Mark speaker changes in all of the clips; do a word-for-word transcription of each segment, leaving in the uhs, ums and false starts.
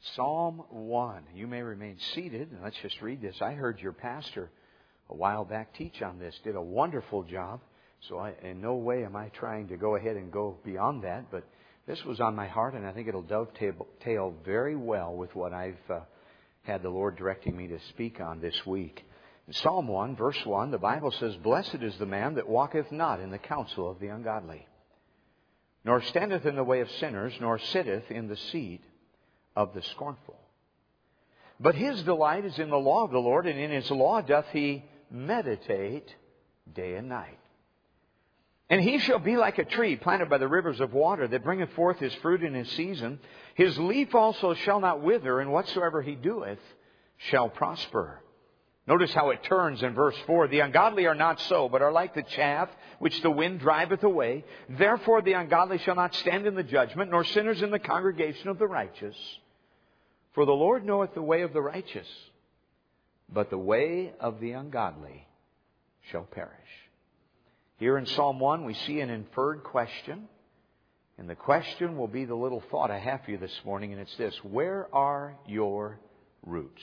Speaker 1: Psalm one. You may remain seated, and let's just read this. I heard your pastor a while back teach on this. Did a wonderful job. So I, in no way am I trying to go ahead and go beyond that, but this was on my heart, and I think it'll dovetail very well with what I've uh, had the Lord directing me to speak on this week. In Psalm one, verse one, the Bible says, "Blessed is the man that walketh not in the counsel of the ungodly, nor standeth in the way of sinners, nor sitteth in the seat of the scornful. But his delight is in the law of the Lord, and in his law doth he meditate day and night. And he shall be like a tree planted by the rivers of water, that bringeth forth his fruit in his season. His leaf also shall not wither, and whatsoever he doeth shall prosper." Notice how it turns in verse four. "The ungodly are not so, but are like the chaff which the wind driveth away. Therefore the ungodly shall not stand in the judgment, nor sinners in the congregation of the righteous. For the Lord knoweth the way of the righteous, but the way of the ungodly shall perish." Here in Psalm one, we see an inferred question. And the question will be the little thought I have for you this morning, and it's this: where are your roots?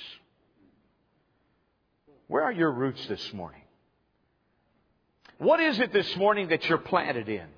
Speaker 1: Where are your roots this morning? What is it this morning that you're planted in,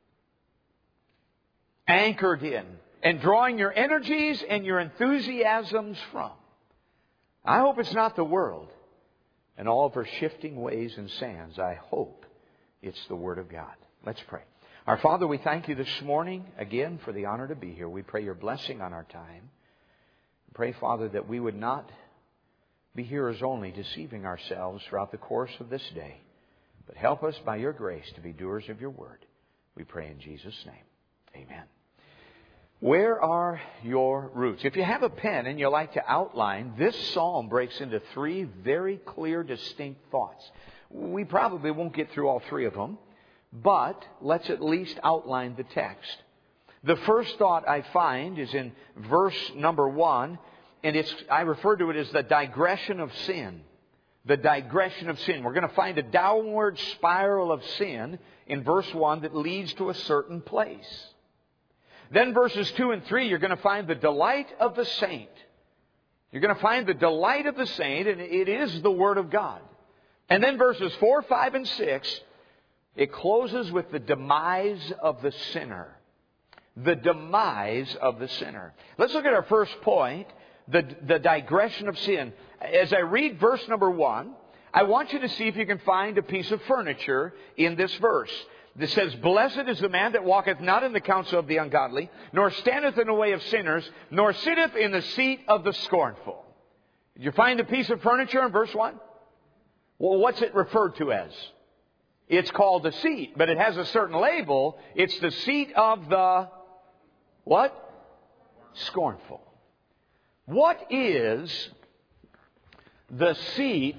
Speaker 1: anchored in, and drawing your energies and your enthusiasms from? I hope it's not the world and all of her shifting ways and sands. I hope it's the Word of God. Let's pray. Our Father, we thank you this morning again for the honor to be here. We pray your blessing on our time. Pray, Father, that we would not be hearers only, deceiving ourselves throughout the course of this day, but help us by your grace to be doers of your word. We pray in Jesus' name. Amen. Where are your roots? If you have a pen and you like to outline, this psalm breaks into three very clear, distinct thoughts. We probably won't get through all three of them, but let's at least outline the text. The first thought I find is in verse number one, and it's I refer to it as the digression of sin. The digression of sin. We're going to find a downward spiral of sin in verse one that leads to a certain place. Then verses two and three, you're going to find the delight of the saint. You're going to find the delight of the saint, and it is the Word of God. And then verses four, five, and six, it closes with the demise of the sinner. The demise of the sinner. Let's look at our first point, the, the digression of sin. As I read verse number one, I want you to see if you can find a piece of furniture in this verse. This says, "Blessed is the man that walketh not in the counsel of the ungodly, nor standeth in the way of sinners, nor sitteth in the seat of the scornful." Did you find a piece of furniture in verse one? Well, what's it referred to as? It's called a seat, but it has a certain label. It's the seat of the what? Scornful. What is the seat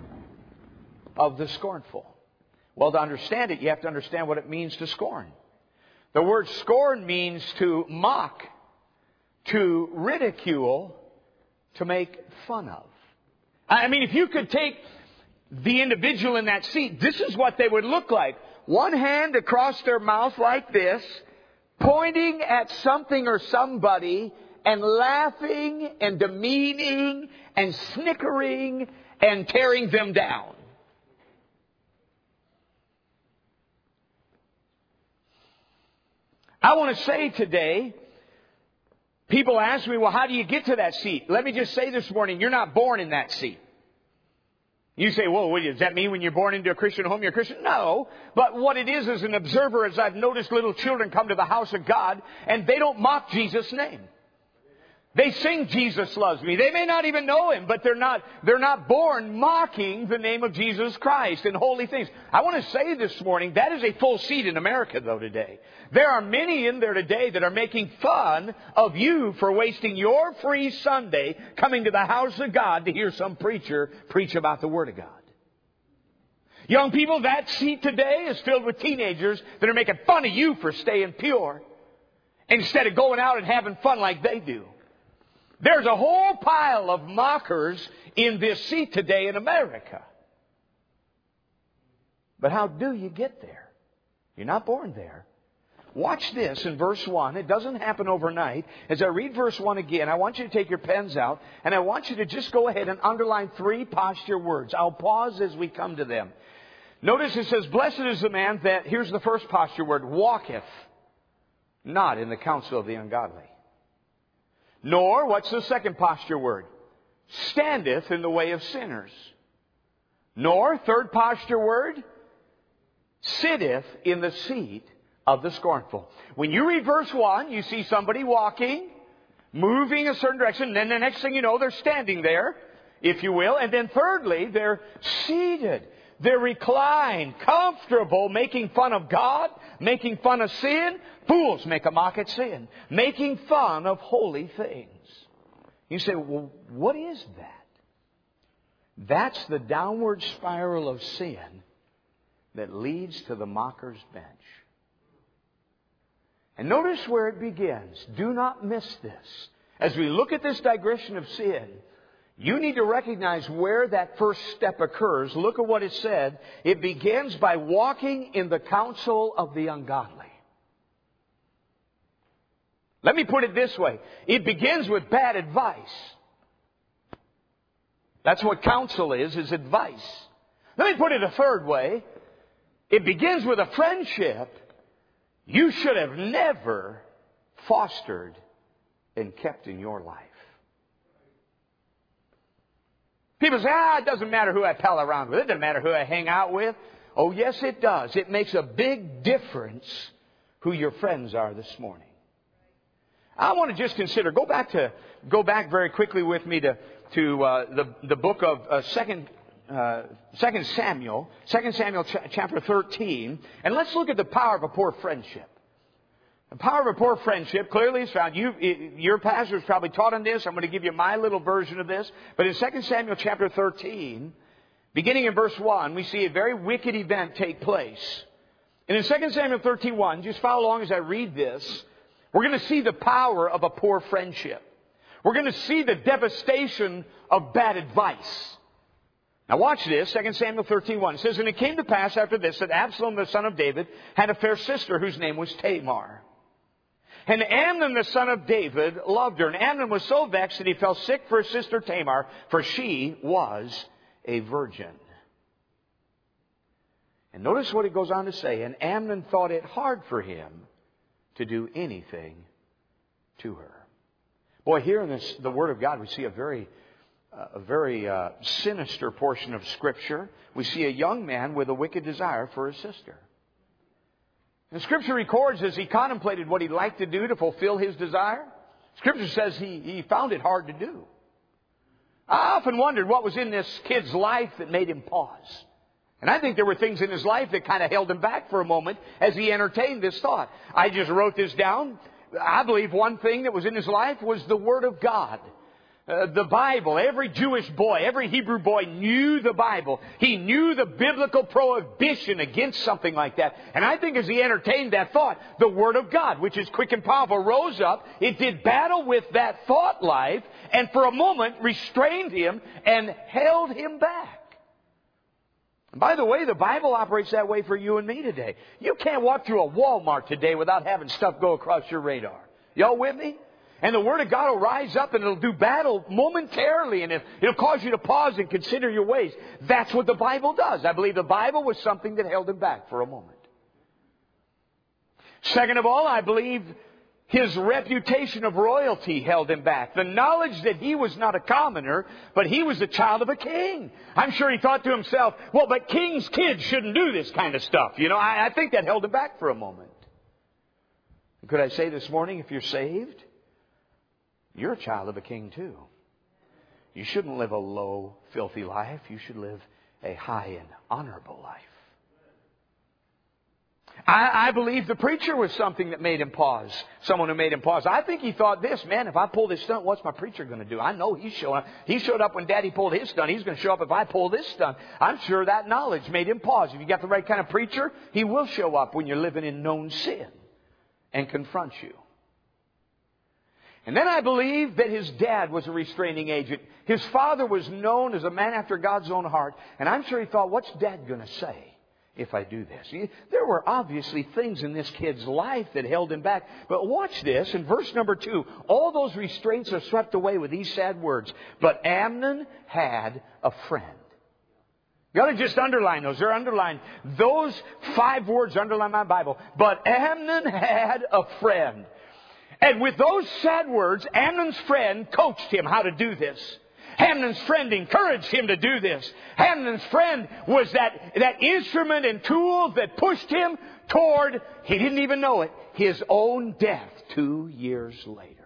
Speaker 1: of the scornful? Well, to understand it, you have to understand what it means to scorn. The word scorn means to mock, to ridicule, to make fun of. I mean, if you could take the individual in that seat, this is what they would look like. One hand across their mouth like this, pointing at something or somebody, and laughing and demeaning and snickering and tearing them down. I want to say today, people ask me, well, how do you get to that seat? Let me just say this morning, you're not born in that seat. You say, well, what, does that mean when you're born into a Christian home, you're a Christian? No. But what it is, as an observer, is I've noticed little children come to the house of God, and they don't mock Jesus' name. They sing, "Jesus loves me." They may not even know Him, but they're not, they're not born mocking the name of Jesus Christ and holy things. I want to say this morning, that is a full seat in America, though, today. There are many in there today that are making fun of you for wasting your free Sunday coming to the house of God to hear some preacher preach about the Word of God. Young people, that seat today is filled with teenagers that are making fun of you for staying pure instead of going out and having fun like they do. There's a whole pile of mockers in this seat today in America. But how do you get there? You're not born there. Watch this in verse one. It doesn't happen overnight. As I read verse one again, I want you to take your pens out, and I want you to just go ahead and underline three posture words. I'll pause as we come to them. Notice it says, blessed is the man that, here's the first posture word, walketh not in the counsel of the ungodly. Nor, what's the second posture word? Standeth in the way of sinners. Nor, third posture word, sitteth in the seat of the scornful. When you read verse one, you see somebody walking, moving a certain direction, and then the next thing you know, they're standing there, if you will. And then thirdly, they're seated. They're reclined, comfortable, making fun of God, making fun of sin. Fools make a mock at sin. Making fun of holy things. You say, well, what is that? That's the downward spiral of sin that leads to the mocker's bench. And notice where it begins. Do not miss this. As we look at this digression of sin, you need to recognize where that first step occurs. Look at what it said. It begins by walking in the counsel of the ungodly. Let me put it this way. It begins with bad advice. That's what counsel is, is advice. Let me put it a third way. It begins with a friendship you should have never fostered and kept in your life. People say, ah, it doesn't matter who I pal around with. It doesn't matter who I hang out with. Oh, yes, it does. It makes a big difference who your friends are this morning. I want to just consider, go back to, go back very quickly with me to, to uh, the, the book of uh, Second Uh, Second Samuel, Second Samuel ch- chapter thirteen, and let's look at the power of a poor friendship. The power of a poor friendship clearly is found. You, your pastor has probably taught on this. I'm going to give you my little version of this. But in Second Samuel chapter thirteen, beginning in verse one, we see a very wicked event take place. And in Second Samuel thirteen one, just follow along as I read this, we're going to see the power of a poor friendship. We're going to see the devastation of bad advice. Now watch this, Second Samuel thirteen one. It says, and it came to pass after this that Absalom the son of David had a fair sister whose name was Tamar. And Amnon the son of David loved her. And Amnon was so vexed that he fell sick for his sister Tamar, for she was a virgin. And notice what it goes on to say. And Amnon thought it hard for him to do anything to her. Boy, here in this, the Word of God, we see a very... a very uh, sinister portion of Scripture. We see a young man with a wicked desire for his sister. And Scripture records as he contemplated what he'd like to do to fulfill his desire, Scripture says he, he found it hard to do. I often wondered what was in this kid's life that made him pause. And I think there were things in his life that kind of held him back for a moment as he entertained this thought. I just wrote this down. I believe one thing that was in his life was the Word of God. Uh, the Bible. Every Jewish boy, every Hebrew boy knew the Bible. He knew the biblical prohibition against something like that. And I think as he entertained that thought, the Word of God, which is quick and powerful, rose up. It did battle with that thought life and for a moment restrained him and held him back. And by the way, the Bible operates that way for you and me today. You can't walk through a Walmart today without having stuff go across your radar. Y'all with me? And the Word of God will rise up and it'll do battle momentarily and it'll cause you to pause and consider your ways. That's what the Bible does. I believe the Bible was something that held him back for a moment. Second of all, I believe his reputation of royalty held him back. The knowledge that he was not a commoner, but he was the child of a king. I'm sure he thought to himself, well, but king's kids shouldn't do this kind of stuff. You know, I, I think that held him back for a moment. Could I say this morning, if you're saved, you're a child of a king too. You shouldn't live a low, filthy life. You should live a high and honorable life. I, I believe the preacher was something that made him pause. Someone who made him pause. I think he thought this, man, if I pull this stunt, what's my preacher going to do? I know he's showing up. He showed up when Daddy pulled his stunt. He's going to show up if I pull this stunt. I'm sure that knowledge made him pause. If you got the right kind of preacher, he will show up when you're living in known sin and confront you. And then I believe that his dad was a restraining agent. His father was known as a man after God's own heart. And I'm sure he thought, what's Dad going to say if I do this. See, there were obviously things in this kid's life that held him back. But watch this. In verse number two, all those restraints are swept away with these sad words. But Amnon had a friend. You got to just underline those. They're underlined. Those five words underline my Bible. But Amnon had a friend. And with those sad words, Amnon's friend coached him how to do this. Amnon's friend encouraged him to do this. Amnon's friend was that, that instrument and tool that pushed him toward, he didn't even know it, his own death two years later.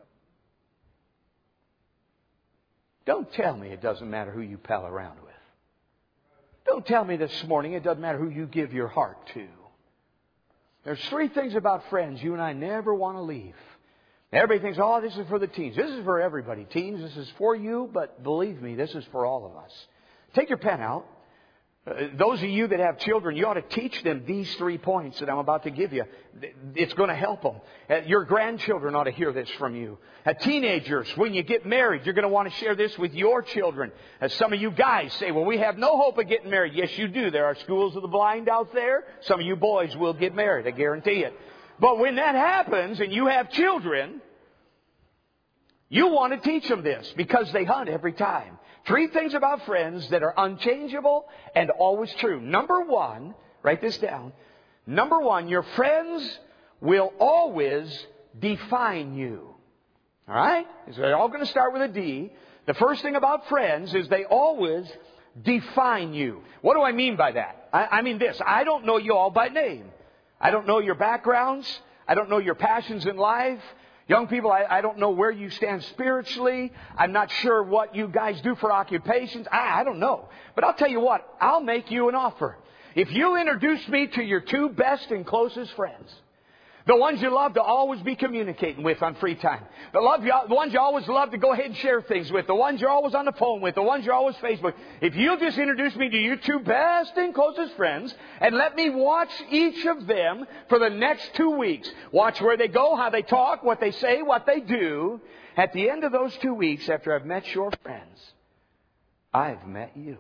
Speaker 1: Don't tell me it doesn't matter who you pal around with. Don't tell me this morning it doesn't matter who you give your heart to. There's three things about friends you and I never want to leave. Everybody thinks, oh, this is for the teens. This is for everybody. Teens, this is for you, but believe me, this is for all of us. Take your pen out. Uh, those of you that have children, you ought to teach them these three points that I'm about to give you. It's going to help them. Uh, your grandchildren ought to hear this from you. Uh, teenagers, when you get married, you're going to want to share this with your children. As uh, some of you guys say, well, we have no hope of getting married. Yes, you do. There are schools of the blind out there. Some of you boys will get married. I guarantee it. But when that happens and you have children, you want to teach them this because they hunt every time. Three things about friends that are unchangeable and always true. Number one, write this down. Number one, your friends will always define you. All right? So they're all going to start with a D. The first thing about friends is they always define you. What do I mean by that? I, I mean this. I don't know you all by name. I don't know your backgrounds. I don't know your passions in life. Young people, I, I don't know where you stand spiritually. I'm not sure what you guys do for occupations. I, I don't know. But I'll tell you what, I'll make you an offer. If you introduce me to your two best and closest friends, the ones you love to always be communicating with on free time. The, love you, the ones you always love to go ahead and share things with. The ones you're always on the phone with. The ones you're always Facebook. If you'll just introduce me to your two best and closest friends and let me watch each of them for the next two weeks. Watch where they go, how they talk, what they say, what they do. At the end of those two weeks, after I've met your friends, I've met you.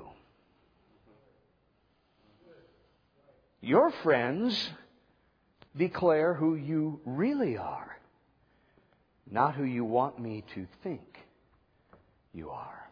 Speaker 1: Your friends declare who you really are, not who you want me to think you are.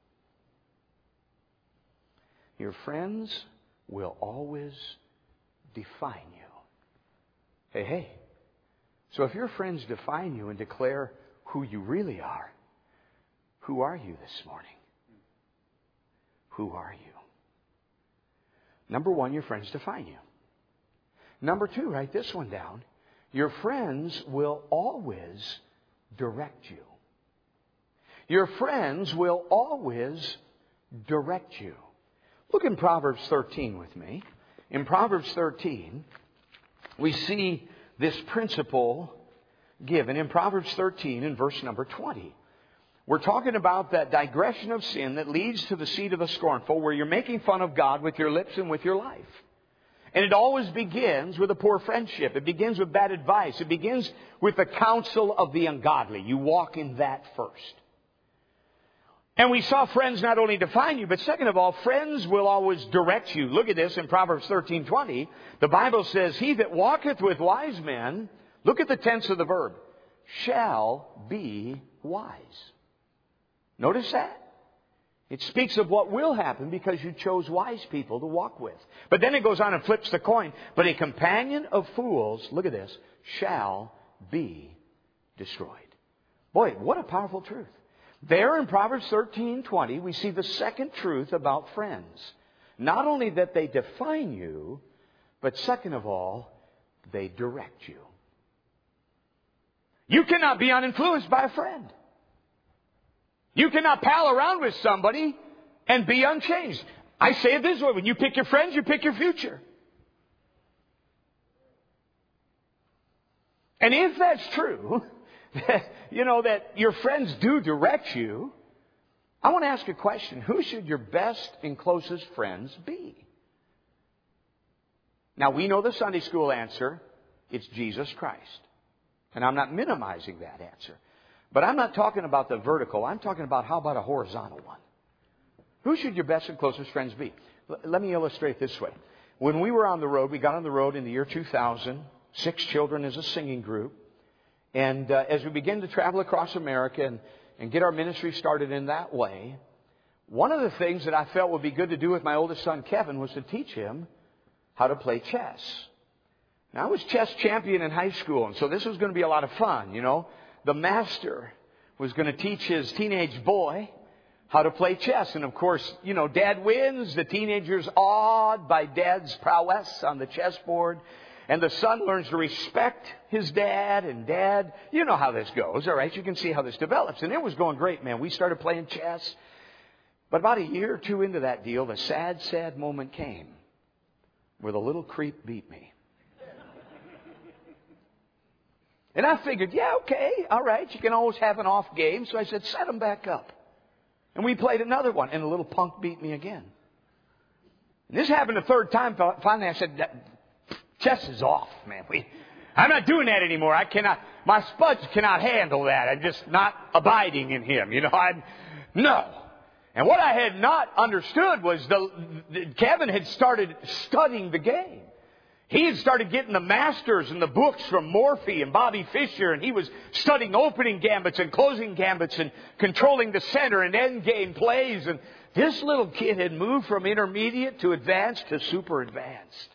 Speaker 1: Your friends will always define you. Hey, hey. So if your friends define you and declare who you really are, who are you this morning? Who are you? Number one, your friends define you. Number two, write this one down. Your friends will always direct you. Your friends will always direct you. Look in Proverbs thirteen with me. In Proverbs thirteen, we see this principle given. In Proverbs thirteen, in verse number twenty. We're talking about that digression of sin that leads to the seed of the scornful, where you're making fun of God with your lips and with your life. And it always begins with a poor friendship. It begins with bad advice. It begins with the counsel of the ungodly. You walk in that first. And we saw friends not only define you, but second of all, friends will always direct you. Look at this in Proverbs thirteen twenty. The Bible says, he that walketh with wise men, look at the tense of the verb, shall be wise. Notice that? It speaks of what will happen because you chose wise people to walk with. But then it goes on and flips the coin. But a companion of fools, look at this, shall be destroyed. Boy, what a powerful truth. There in Proverbs thirteen twenty, we see the second truth about friends. Not only that they define you, but second of all, they direct you. You cannot be uninfluenced by a friend. You cannot pal around with somebody and be unchanged. I say it this way, when you pick your friends, you pick your future. And if that's true, that, you know, that your friends do direct you, I want to ask a question. Who should your best and closest friends be? Now, we know the Sunday school answer. It's Jesus Christ. And I'm not minimizing that answer. But I'm not talking about the vertical. I'm talking about how about a horizontal one? Who should your best and closest friends be? L- let me illustrate this way. when we were on the road, we got on the road in the year two thousand, six children as a singing group. And uh, as we began to travel across America and, and get our ministry started in that way, one of the things that I felt would be good to do with my oldest son, Kevin, was to teach him how to play chess. Now, I was chess champion in high school, and so this was going to be a lot of fun, you know. The master was going to teach his teenage boy how to play chess. And, of course, you know, Dad wins. The teenager's awed by Dad's prowess on the chessboard. And the son learns to respect his dad, and Dad, you know how this goes, all right? You can see how this develops. And it was going great, man. We started playing chess. But about a year or two into that deal, the sad, sad moment came where the little creep beat me. And I figured, yeah, okay, all right, you can always have an off game. So I said, set him back up. And we played another one, and the little punk beat me again. And this happened a third time. Finally, I said, chess is off, man. We, I'm not doing that anymore. I cannot, my spuds cannot handle that. I'm just not abiding in him. You know, I'm, no. And what I had not understood was the, the Kevin had started studying the game. He had started getting the masters and the books from Morphy and Bobby Fischer, and he was studying opening gambits and closing gambits and controlling the center and end game plays. And this little kid had moved from intermediate to advanced to super advanced.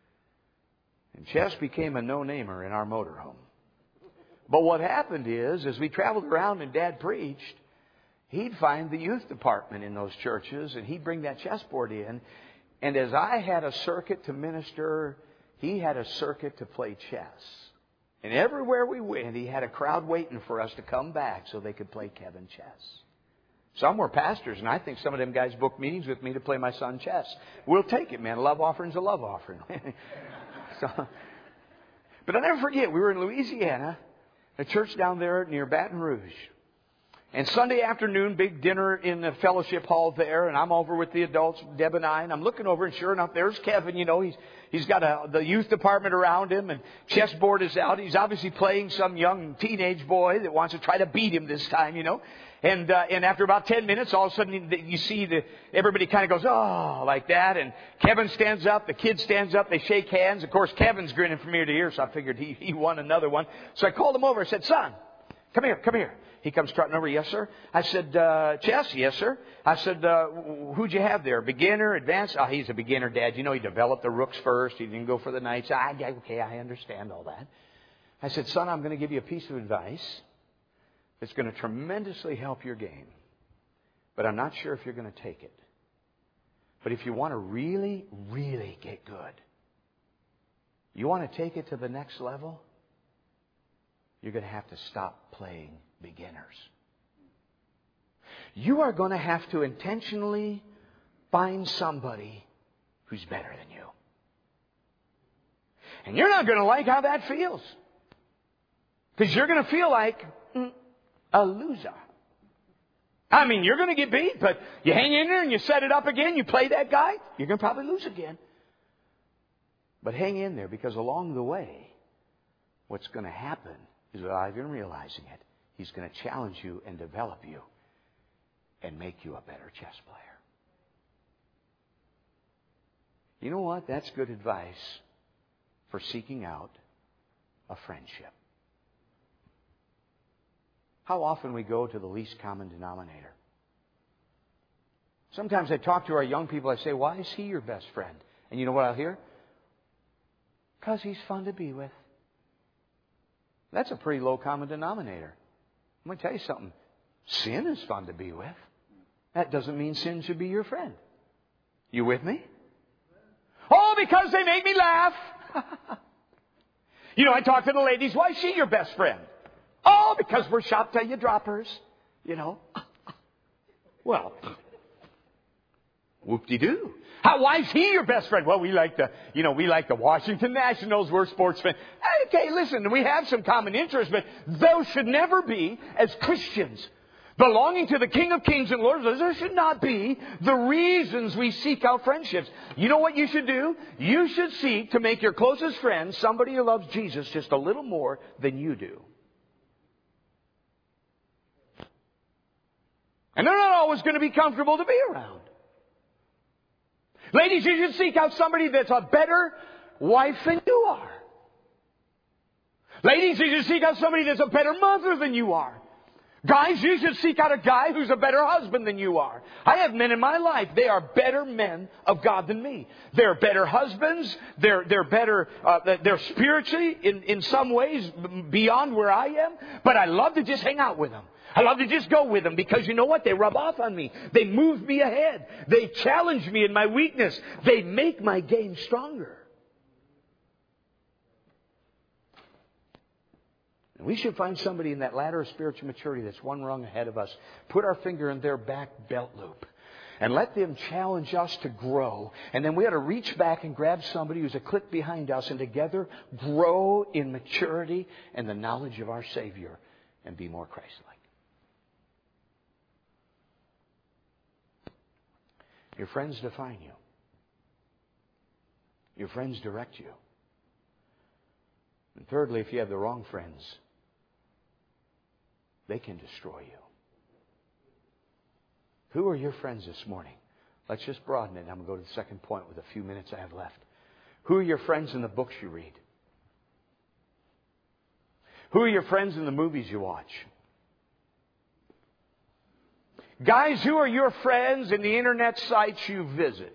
Speaker 1: And chess became a no-namer in our motorhome. But what happened is, as we traveled around and Dad preached, he'd find the youth department in those churches, and he'd bring that chessboard in. And as I had a circuit to minister, he had a circuit to play chess. And everywhere we went, he had a crowd waiting for us to come back so they could play Kevin chess. Some were pastors, and I think some of them guys booked meetings with me to play my son chess. We'll take it, man. A love offering's a love offering. so, but I'll never forget, we were in Louisiana, a church down there near Baton Rouge. And Sunday afternoon, big dinner in the fellowship hall there, and I'm over with the adults, Deb and I, and I'm looking over, and sure enough, there's Kevin. You know, he's he's got a, the youth department around him, and chessboard is out. He's obviously playing some young teenage boy that wants to try to beat him this time, you know. And uh, and after about ten minutes, all of a sudden you see the everybody kind of goes, oh, like that. And Kevin stands up, the kid stands up, they shake hands. Of course, Kevin's grinning from ear to ear, so I figured he he won another one. So I called him over. I said, son, come here, come here. He comes trotting over. Yes, sir. I said, uh, chess? Yes, sir. I said, uh, who'd you have there? Beginner, advanced? Oh, he's a beginner, Dad. You know, he developed the rooks first. He didn't go for the knights. Ah, okay, I understand all that. I said, son, I'm going to give you a piece of advice that's going to tremendously help your game. But I'm not sure if you're going to take it. But if you want to really, really get good, you want to take it to the next level, you're going to have to stop playing beginners. You are going to have to intentionally find somebody who's better than you. And you're not going to like how that feels. Because you're going to feel like mm, a loser. I mean, you're going to get beat, but you hang in there and you set it up again, you play that guy, you're going to probably lose again. But hang in there, because along the way, what's going to happen is, without even realizing it, he's going to challenge you and develop you and make you a better chess player. You know what? That's good advice for seeking out a friendship. How often we go to the least common denominator. Sometimes I talk to our young people, I say, why is he your best friend? And you know what I'll hear? Because he's fun to be with. That's a pretty low common denominator. I'm going to tell you something. Sin is fun to be with. That doesn't mean sin should be your friend. You with me? Oh, because they make me laugh. You know, I talk to the ladies. Why is she your best friend? Oh, because we're shop till you droppers. You know. Well, whoop-de-doo. How, why is he your best friend? Well, we like the, you know, we like the Washington Nationals. We're sports fans. Okay, listen, we have some common interests, but those should never be, as Christians, belonging to the King of Kings and Lord of Lords, there should not be the reasons we seek out friendships. You know what you should do? You should seek to make your closest friend somebody who loves Jesus just a little more than you do. And they're not always going to be comfortable to be around. Ladies, you should seek out somebody that's a better wife than you are. Ladies, you should seek out somebody that's a better mother than you are. Guys, you should seek out a guy who's a better husband than you are. I have men in my life. They are better men of God than me. They're better husbands. They're, they're better, uh, they're spiritually in, in some ways beyond where I am. But I love to just hang out with them. I love to just go with them because you know what? They rub off on me. They move me ahead. They challenge me in my weakness. They make my game stronger. We should find somebody in that ladder of spiritual maturity that's one rung ahead of us. Put our finger in their back belt loop. And let them challenge us to grow. And then we ought to reach back and grab somebody who's a click behind us and together grow in maturity and the knowledge of our Savior and be more Christ-like. Your friends define you. Your friends direct you. And thirdly, if you have the wrong friends, they can destroy you. Who are your friends this morning? Let's just broaden it. I'm going to go to the second point with a few minutes I have left. Who are your friends in the books you read? Who are your friends in the movies you watch? Guys, who are your friends in the internet sites you visit?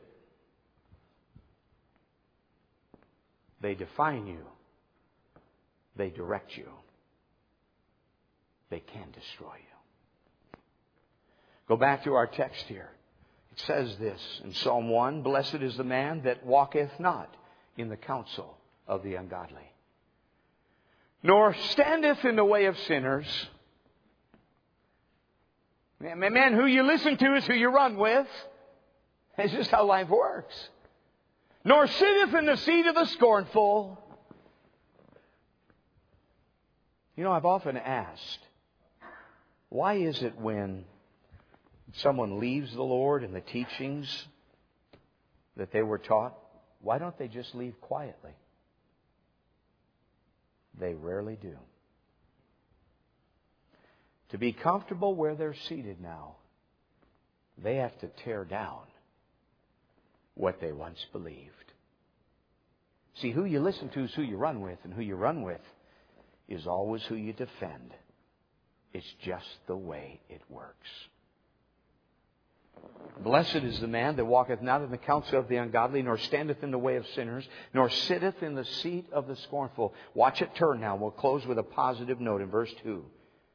Speaker 1: They define you. They direct you. They can destroy you. Go back to our text here. It says this in Psalm one, "Blessed is the man that walketh not in the counsel of the ungodly, nor standeth in the way of sinners." Man, who you listen to is who you run with. It's just how life works. "Nor sitteth in the seat of the scornful." You know, I've often asked, why is it when someone leaves the Lord and the teachings that they were taught, why don't they just leave quietly? They rarely do. To be comfortable where they're seated now, they have to tear down what they once believed. See, who you listen to is who you run with, and who you run with is always who you defend. It's just the way it works. "Blessed is the man that walketh not in the counsel of the ungodly, nor standeth in the way of sinners, nor sitteth in the seat of the scornful." Watch it turn now. We'll close with a positive note in verse two.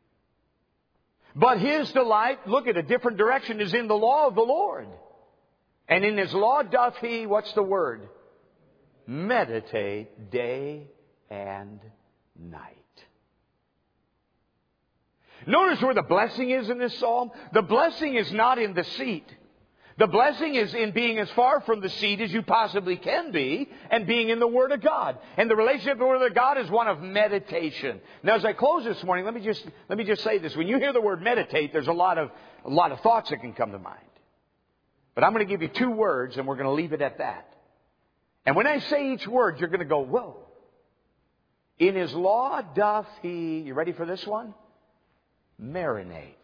Speaker 1: "But his delight," look at a different direction, "is in the law of the Lord. And in his law doth he," what's the word? "Meditate day and night." Notice where the blessing is in this psalm. The blessing is not in the seat. The blessing is in being as far from the seat as you possibly can be and being in the Word of God. And the relationship with the Word of God is one of meditation. Now, as I close this morning, let me just let me just say this. When you hear the word meditate, there's a lot of a lot of thoughts that can come to mind. But I'm going to give you two words, and we're going to leave it at that. And when I say each word, you're going to go, whoa. "In his law doth he," you ready for this one? "Marinate."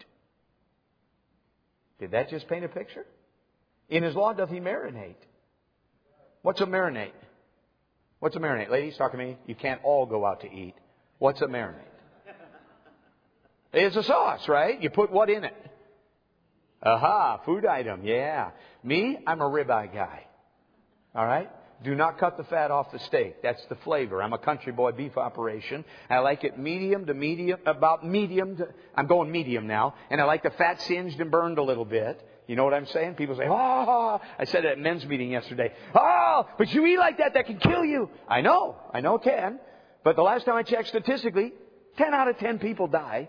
Speaker 1: Did that just paint a picture? "In his law doth he marinate." What's a marinate? What's a marinate? Ladies, talk to me. You can't all go out to eat. What's a marinate? It's a sauce, right? You put what in it? Aha, food item, yeah. Me, I'm a ribeye guy. All right? Do not cut the fat off the steak. That's the flavor. I'm a country boy beef operation. I like it medium to medium, about medium to, I'm going medium now. And I like the fat singed and burned a little bit. You know what I'm saying? People say, "Oh," I said it at men's meeting yesterday. "Oh, but you eat like that, that can kill you." I know. I know it can. But the last time I checked statistically, ten out of ten people die.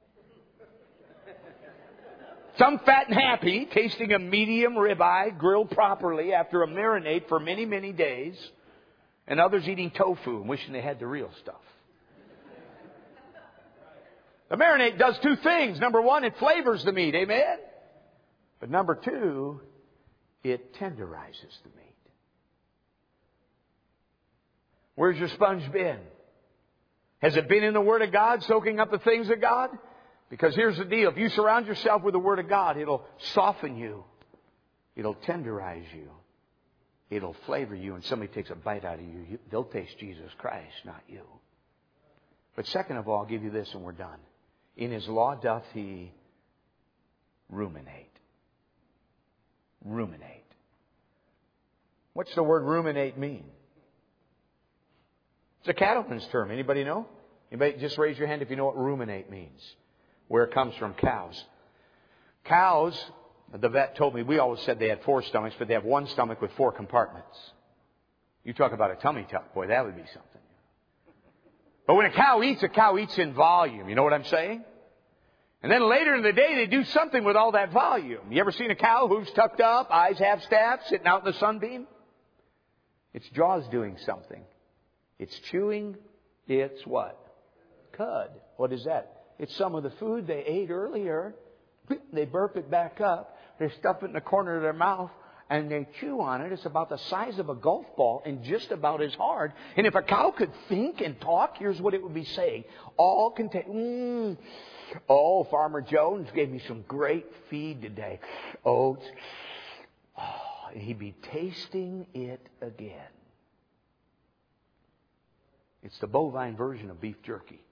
Speaker 1: Some fat and happy, tasting a medium ribeye grilled properly after a marinade for many, many days. And others eating tofu and wishing they had the real stuff. The marinade does two things. Number one, it flavors the meat. Amen? But number two, it tenderizes the meat. Where's your sponge been? Has it been in the Word of God, soaking up the things of God? Because here's the deal. If you surround yourself with the Word of God, it'll soften you. It'll tenderize you. it'll flavor you, and somebody takes a bite out of you, you they'll taste Jesus Christ, not you. But second of all, I'll give you this and we're done. In His law doth He ruminate. Ruminate. What's the word ruminate mean? It's a cattleman's term. Anybody know? Anybody, just raise your hand if you know what ruminate means. Where it comes from, cows. Cows, the vet told me, we always said they had four stomachs, but they have one stomach with four compartments. You talk about a tummy tuck, boy, that would be something. But when a cow eats, a cow eats in volume. You know what I'm saying? And then later in the day, they do something with all that volume. You ever seen a cow who's tucked up, eyes half stabbed, sitting out in the sunbeam? Its jaw's doing something. It's chewing its what? Cud. What is that? It's some of the food they ate earlier. They burp it back up. They stuff it in the corner of their mouth. And they chew on it. It's about the size of a golf ball and just about as hard. And if a cow could think and talk, here's what it would be saying. All contain... Mm, oh, Farmer Jones gave me some great feed today. Oats. Oh, and he'd be tasting it again. It's the bovine version of beef jerky.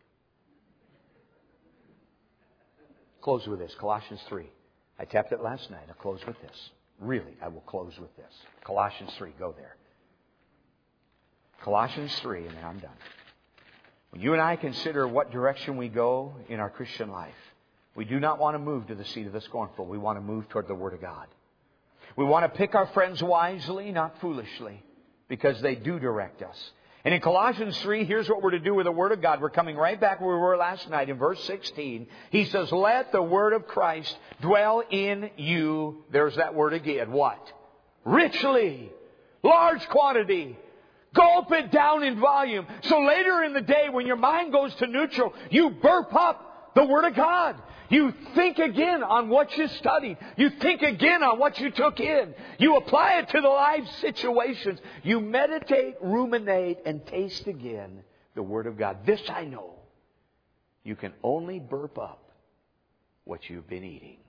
Speaker 1: Close with this. Colossians three. I tapped it last night. I'll close with this. Really, I will close with this. Colossians three. Go there. Colossians three, and then I'm done. When you and I consider what direction we go in our Christian life, we do not want to move to the seat of the scornful. We want to move toward the Word of God. We want to pick our friends wisely, not foolishly, because they do direct us. And in Colossians three, here's what we're to do with the Word of God. We're coming right back where we were last night in verse sixteen. He says, let the Word of Christ dwell in you. There's that word again. What? Richly. Large quantity. Gulp it down in volume. So later in the day, when your mind goes to neutral, you burp up the Word of God. You think again on what you studied. You think again on what you took in. You apply it to the life situations. You meditate, ruminate, and taste again the Word of God. This I know. You can only burp up what you've been eating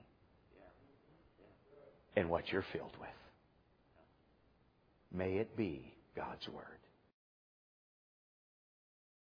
Speaker 1: and what you're filled with. May it be God's Word.